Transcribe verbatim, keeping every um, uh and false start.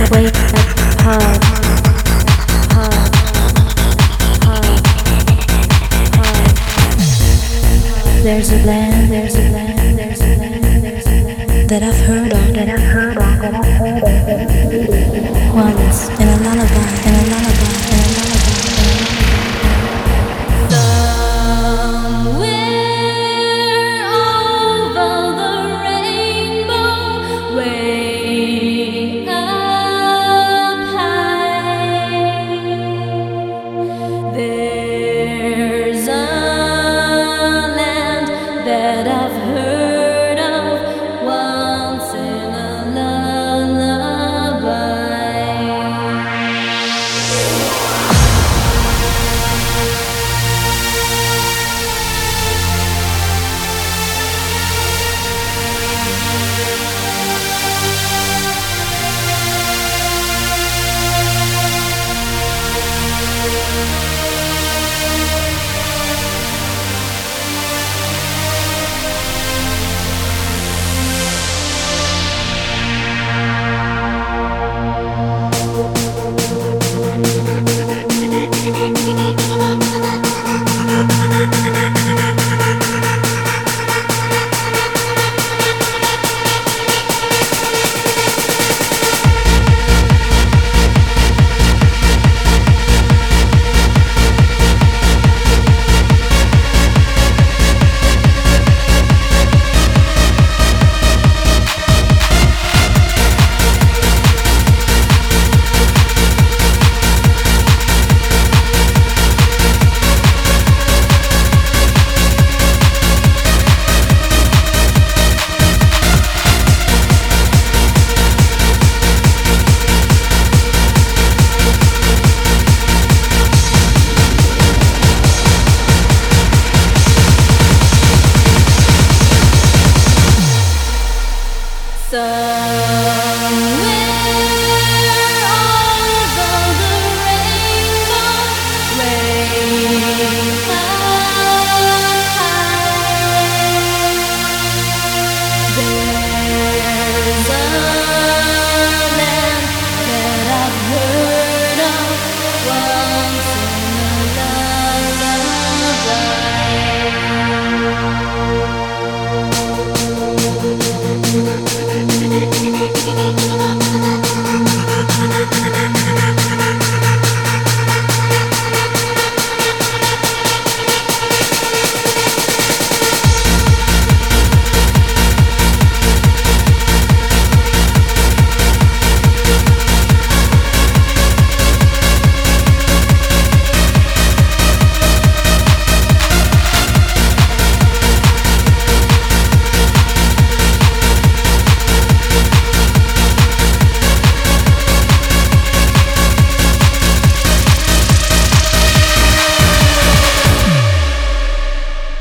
wake up, hard, hard, hard, hard. There's a land, there's a land, there's a land, there's a land that I've heard of, that I've heard of, that I've heard of. Once in a lullaby, in a lullaby, in a lullaby. So